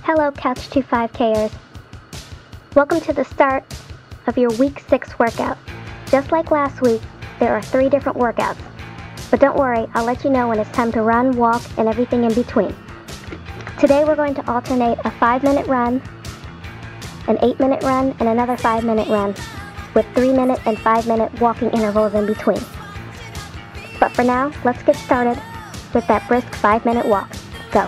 Hello, Couch 25Kers. Welcome to the start of your Week 6 workout. Just like last week, there are 3 different workouts. But don't worry, I'll let you know when it's time to run, walk, and everything in between. Today we're going to alternate a 5-minute run, an 8-minute run, and another 5-minute run, with 3-minute and 5-minute walking intervals in between. But for now, let's get started with that brisk 5-minute walk. Go.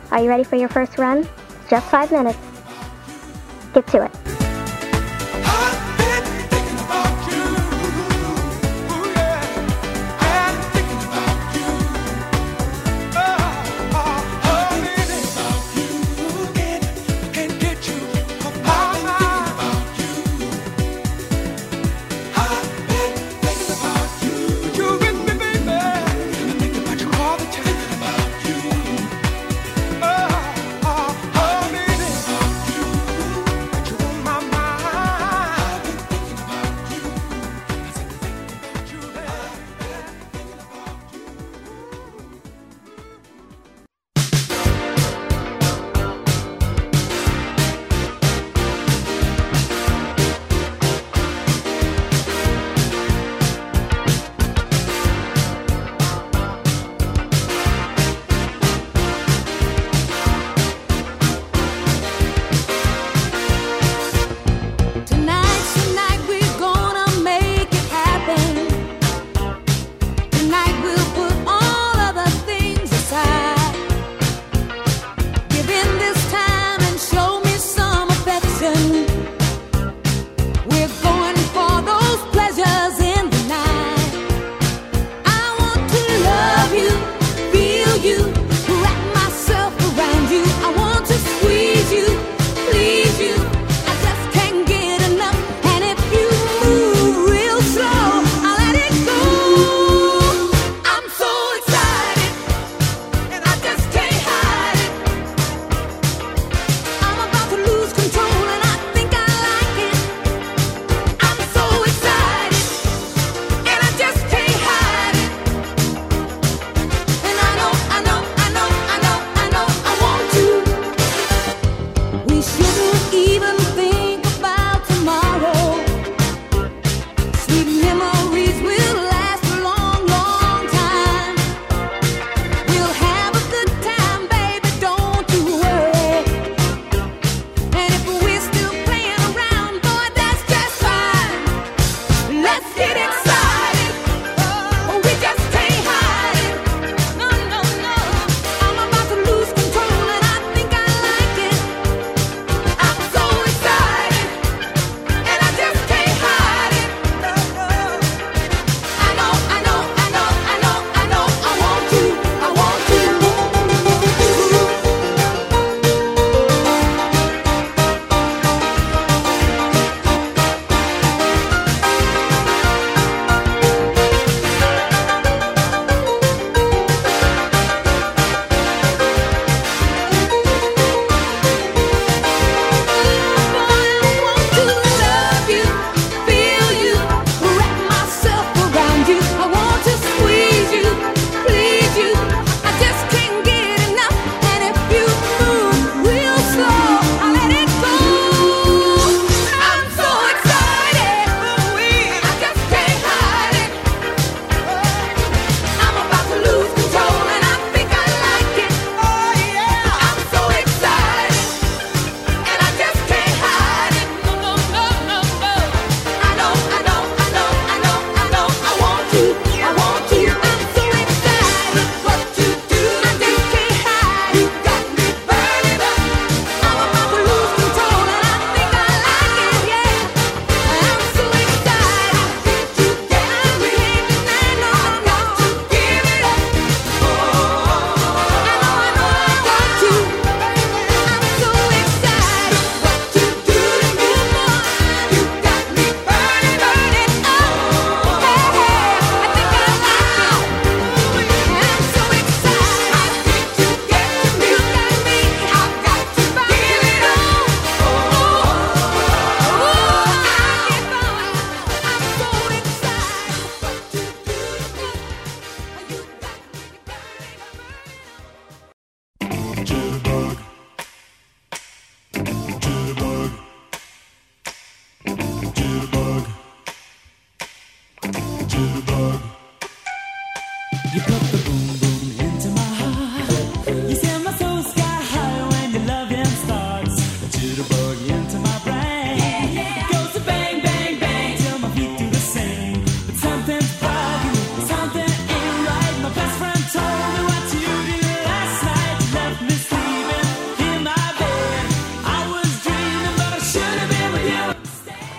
Are you ready for your first run? Just 5 minutes. Get to it.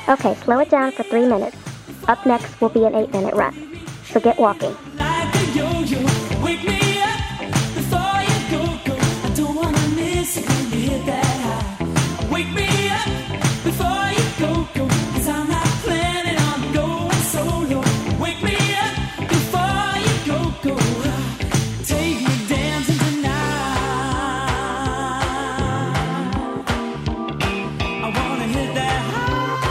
Okay, slow it down for 3 minutes. Up next will be an 8-minute run. So get walking. Like a yo-yo, wake me up before you go. I don't wanna miss it when you hit that high. Wake me up before you go. 'Cause I'm not planning on going solo. Wake me up before you go. Take me dancing tonight. I wanna hit that high.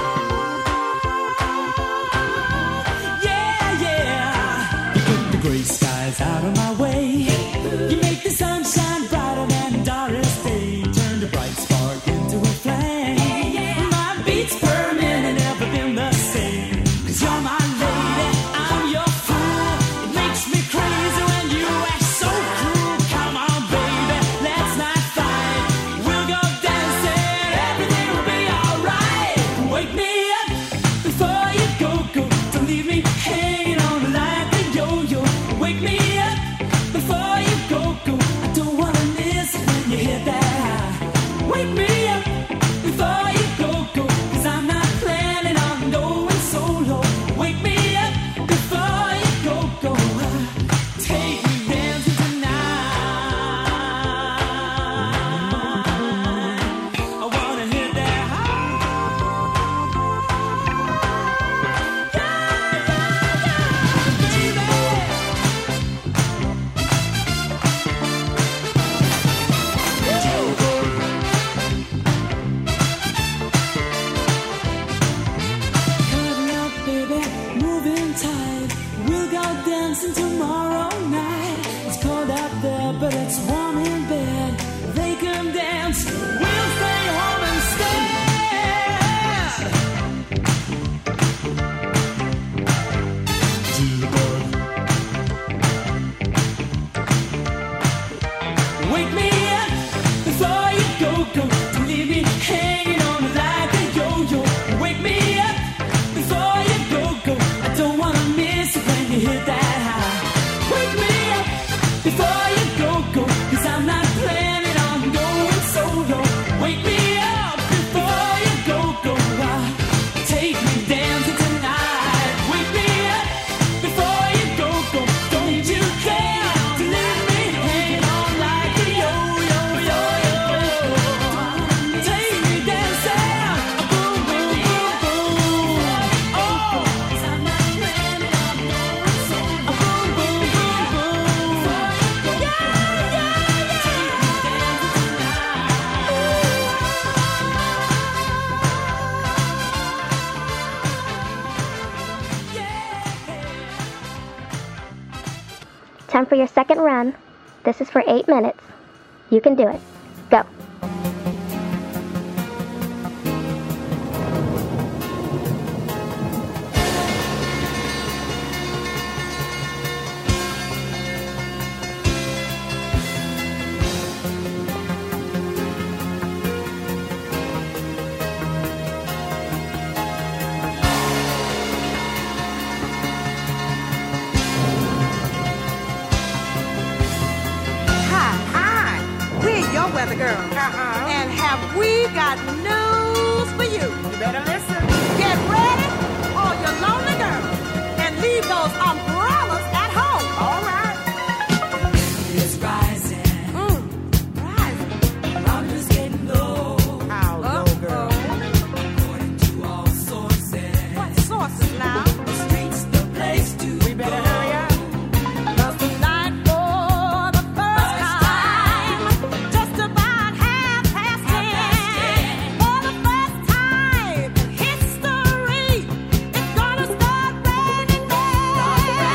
Yeah, yeah. You put the gray skies out of my way. You make the sunshine brighter than Doris Day. Turn the bright spark into a flame. My beats per minute never been the same. 'Cause you're my lady, I'm your fool. It makes me crazy when you act so cruel. Come on, baby, let's not fight. We'll go dancing, everything will be alright. Wake me up before you go. Don't leave me hanging on like a yo-yo. Wake me up before you go. I don't wanna miss it when you hit that high. Wake me up before you go. 'Cause I'm not planning on going solo. Wake me up before you go. Take me dancing tonight. I wanna hit that high. Baby. Coming up, baby, moving tight. We'll go dancing tomorrow night. It's cold out there, but it's warm in bed. They can dance, we'll stay home instead. Wake me up before you go. Don't leave me hanging on like a yo-yo. Wake me up before you go. I don't wanna miss it when you hit that high. Wake me up before you go. 'Cause I'm not planning on going solo. Wake me up before you go. Take me dancing tonight. Wake me up before you go. Don't you care to leave me hanging on like a yo-yo. Take me dancing, boom, boom, boom, boom. Oh, 'cause I'm not planning on going solo. Boom, boom, boom, boom. Yeah, yeah, yeah. Take me dancing tonight. Yeah. Time for your second run. This is for 8 minutes. You can do it. Go. Hi, we're your weather girl. And have we got news for you? You better listen. Get ready, all your lonely girls, and leave those umbrellas at home. All right. It's rising. Rising. Temperature's getting low. How low, girl? According to all sources. What sources now? The streets, the place to We better hurry up. 'Cause tonight, for the first time, just about 10:30, for the first time in history, it's gonna start raining men.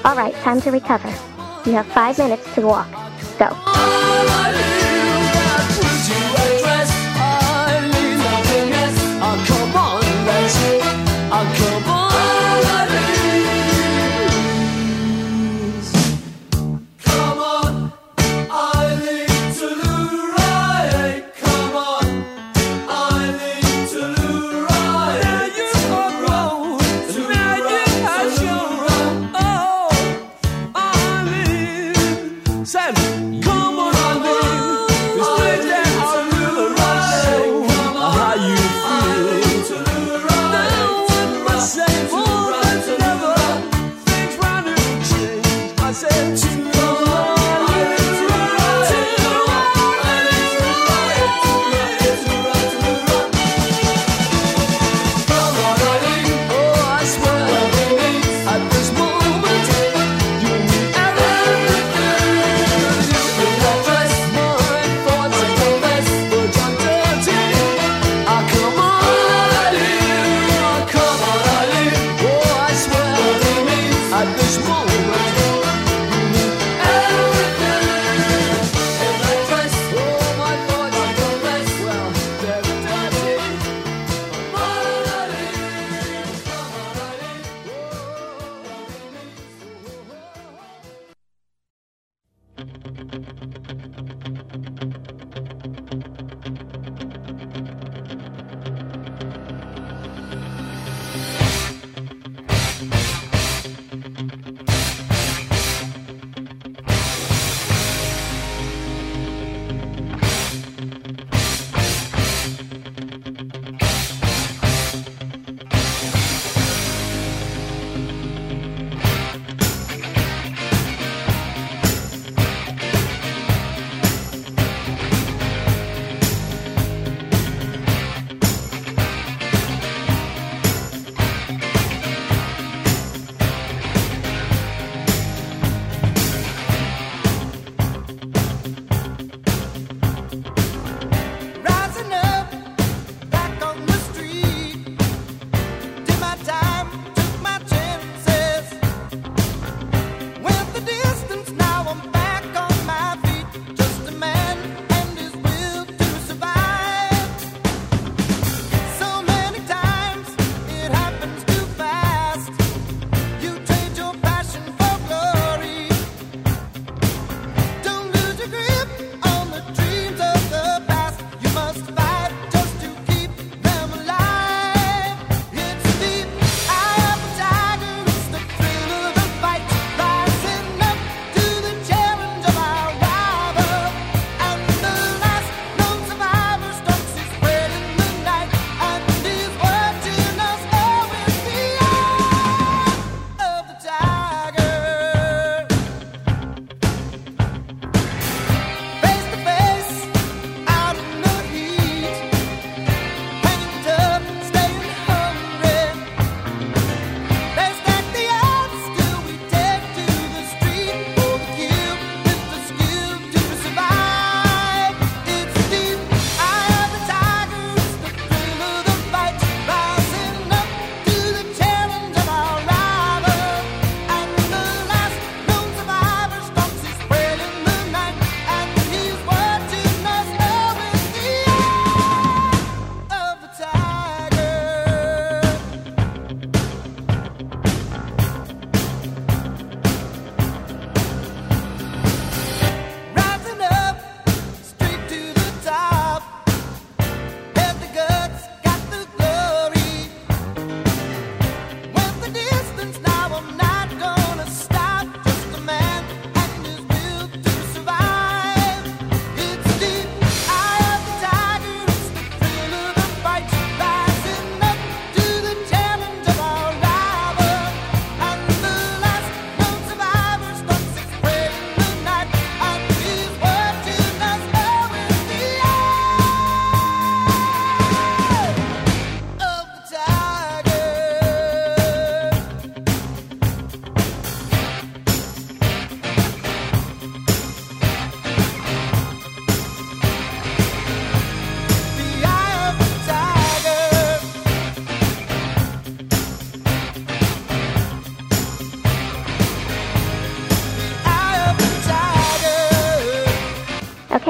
All right, time to recover. You have 5 minutes to walk. Go.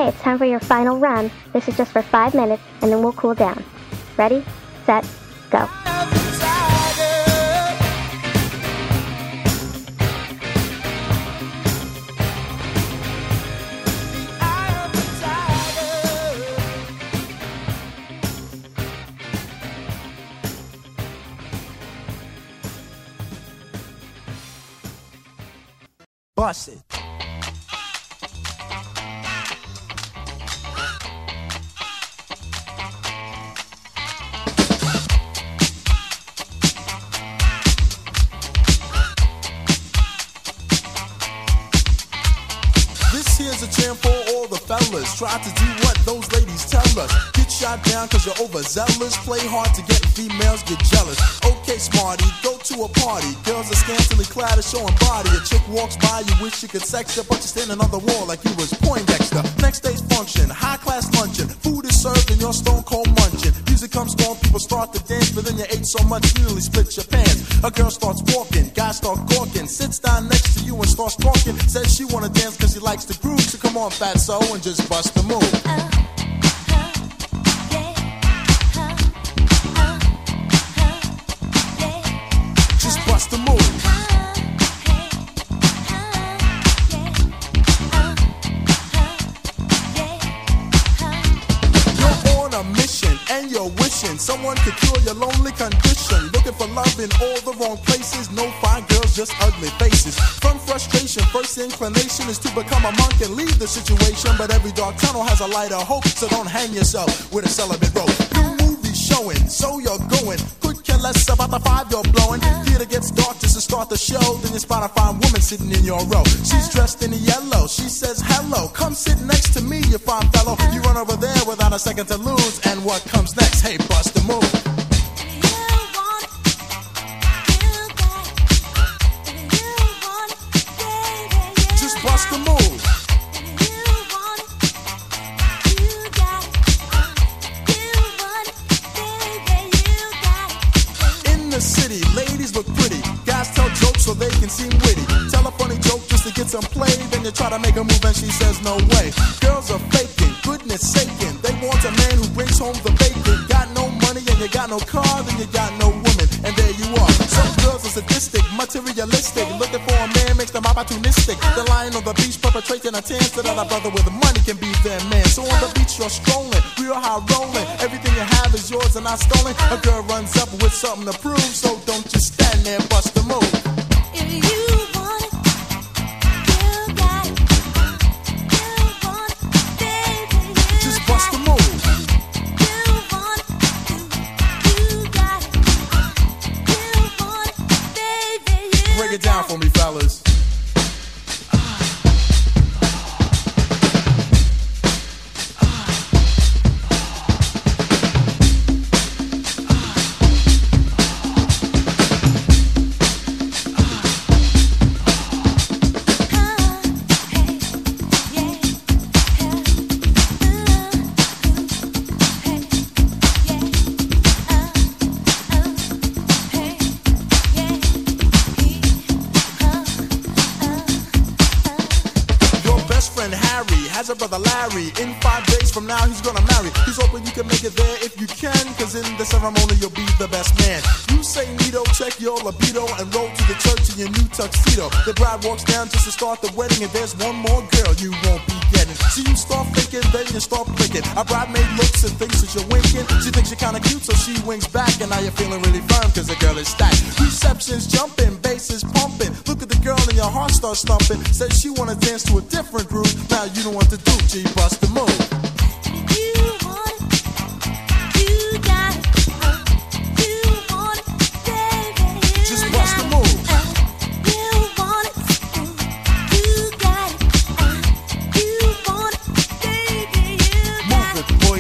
Okay, it's time for your final run. This is just for 5 minutes, and then we'll cool down. Ready, set, go. Bust it. This here's a jam for all the fellas. Try to do what those ladies tell us. Get shot down cause you're overzealous. Play hard to get females, get jealous. Okay, smarty, go to a party. Girls are scantily clad and showing body. A chick walks by, you wish you could sex her, but you're standing on the wall like you was Poindexter. Next day's function, high class luncheon. Food is served and you're stone cold munching. Music comes on, people start to dance, but then you ate so much you nearly split your pants. A girl starts walking, guys start gawking. Sits down next to you and starts talking. Says she wanna dance cause she likes the groove. So come on, fatso, and just bust the move. Just bust the move. You're on a mission and you're wishing someone could cure your lonely condition. Looking for love in all the wrong places. No fine girls, just ugly faces. From frustration, first inclination is to become a monk and leave the situation. But every dark tunnel has a light of hope, so don't hang yourself with a celibate rope. New movies showing, so you're going. Could care less about the 5 you're blowing. Theater gets dark just to start the show. Then you spot a fine woman sitting in your row. She's dressed in yellow, she says hello. Come sit next to me, you fine fellow. You run over there without a second to lose. And what comes next? Hey, bust the move. Bust the move. In the city, ladies look pretty. Guys tell jokes so they can seem witty. Tell a funny joke just to get some play. Then you try to make a move and she says no way. Girls are faking, goodness saking. They want a man who brings home the bacon. Got no money and you got no car, then you got no woman. And there you are. Some girls are sadistic, materialistic. Looking for a man makes them opportunistic. They're lying on the beach, perpetrating a tan so that a brother with money can be their man. So on the beach you're strolling, real high rolling. Everything you have is yours and not stolen. A girl runs up with something to prove, so don't just stand there, bust the move. If you want it, you got it. You want it, baby, you Just bust the move. You want it, you got it. You want it, baby, you Break it down for me, fellas. Has a brother Larry. In 5 days from now he's gonna marry. He's hoping you can make it there if you can, cause in the ceremony you'll be the best man. You say neato, check your libido, and roll to the church in your new tuxedo. The bride walks down just to start the wedding, and there's one more girl you won't be getting. So you start thinking, then you start blinking. A bridemaid looks and thinks that you're winking. She thinks you're kinda cute, so she winks back, and now you're feeling really firm cause the girl is stacked. Reception's jumping, bass is pumping. Look at the girl and your heart starts thumping. Says she wanna dance to a different groove. Now you don't want to do, G, bust the move. You want it, you got it. You want it, baby, you Just bust the move. You want it, you got it. You want it, baby, you got Move it, boy.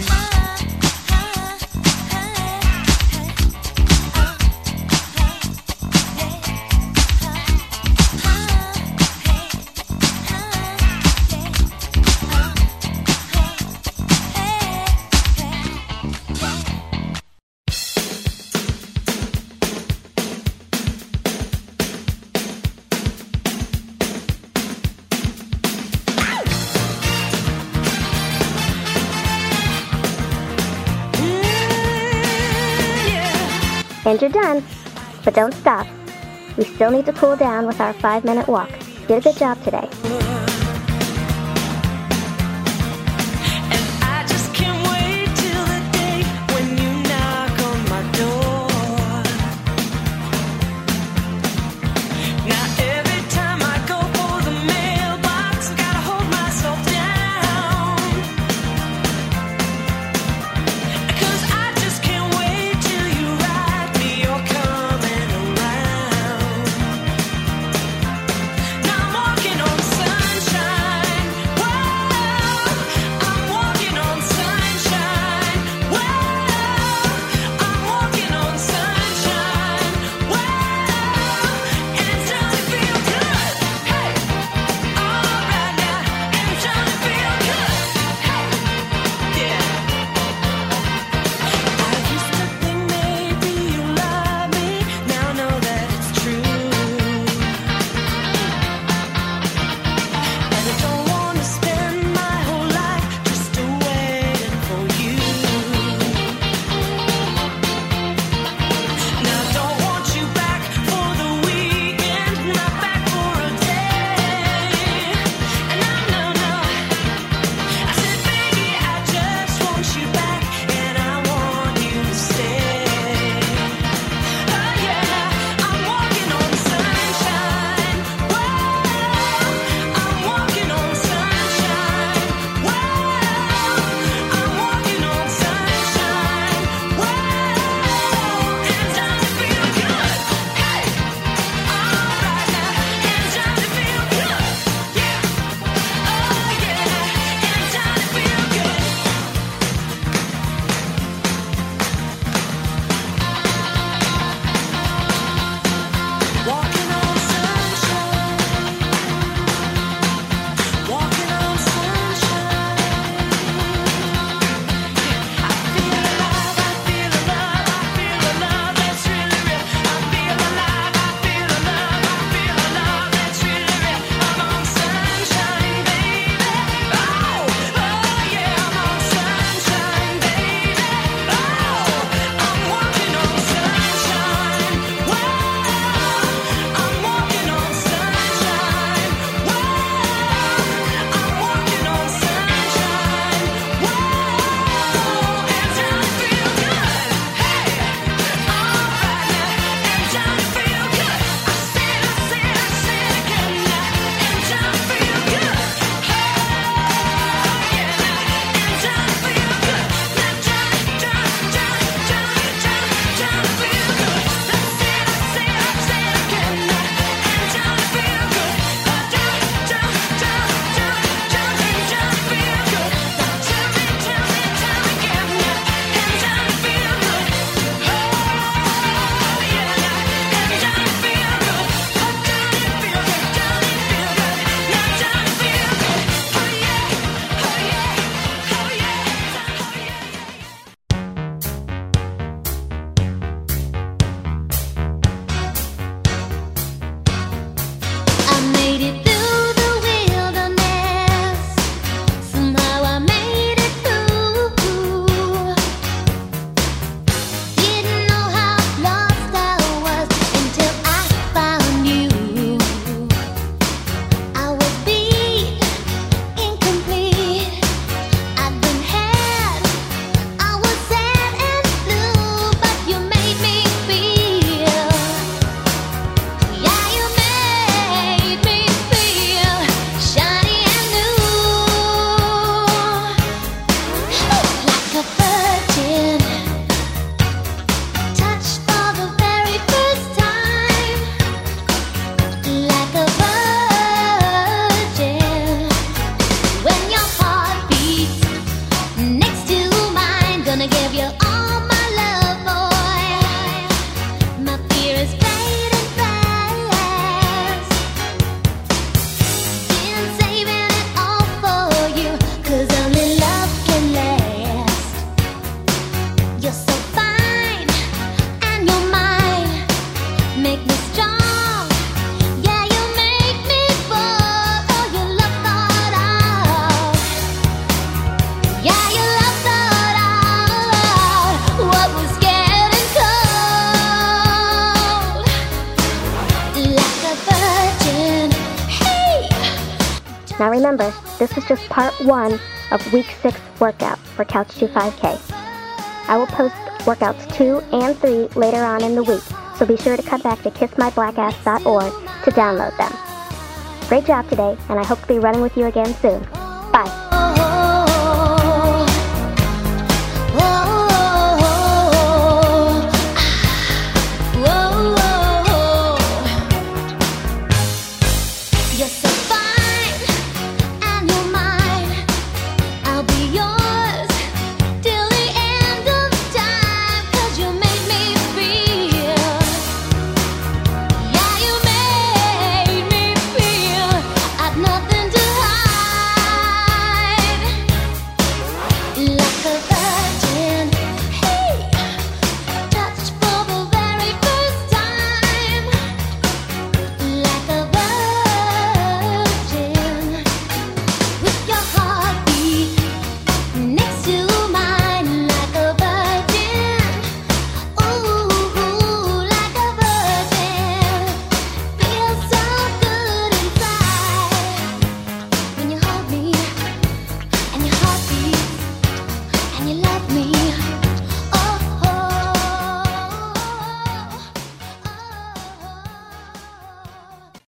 And you're done. But don't stop. We still need to cool down with our 5-minute walk. You did a good job today. I just can't wait till the day when you knock on my door. Now every time I go for the mailbox, I gotta hold myself down. 'Cause I just can't wait till you write me you're coming around. Now I'm walking on sunshine. Whoa, I'm walking on sunshine. Whoa, I'm walking on sunshine. Whoa, and it's starting to feel good. Hey, all right now, and it's starting to feel good. Hey, yeah. I used to think maybe you love me. Now I know that it's true. And I don't want to spend my whole life just waiting for you. Now I don't want you back for the weekend, not back for a day. And no, I said, baby, I just want you back, and I want you to stay. Oh yeah, I'm walking on sunshine. Whoa, I'm walking on sunshine. Whoa, I'm walking on sunshine. Whoa, and it's starting to feel good. Hey, all right now, and it's starting to feel good. Yeah, oh yeah, and it's starting to feel good. Walking on sunshine. Walking on sunshine. I feel alive, I feel alive, I feel alive, that's really real. I feel alive, I feel alive, I feel alive, that's really real. I'm on sunshine, baby. Oh yeah, I'm on sunshine, baby. Oh, I'm walking on sunshine. Whoa, I'm walking on sunshine. Whoa, I'm walking on sunshine. Whoa, it's time to feel good. Hey, all right now, it's time to feel good. I said again now, it's time to feel good. Hey, yeah, it's time to feel good. Now time to feel good. That's it, I said again now, it's time to feel good. It's time to feel good. Tell me again now, it's time to feel good. Oh yeah, it's time to feel good. Now time to feel good. Oh yeah, oh yeah, oh yeah. I made it through the wilderness. Somehow I made it through. Didn't know how lost I was until I found you. I was beat, incomplete. I'd been had. I was sad and blue, but you made me feel. Yeah, you made me feel. Now remember, this is just part 1 of week 6 workout for Couch to 5K. I will post workouts 2 and 3 later on in the week, so be sure to come back to kissmyblackass.org to download them. Great job today, and I hope to be running with you again soon. Bye. You're so fine, and you're mine. I'll be yours till the end of time. 'Cause you make me feel, yeah, you made me feel I've nothing to hide. Like a virgin, hey, touched for the very first time. Like a virgin, with your heartbeat next to mine. Like a virgin, ooh, like a virgin. Feels so good inside when you hold me and your heart beats and you love me.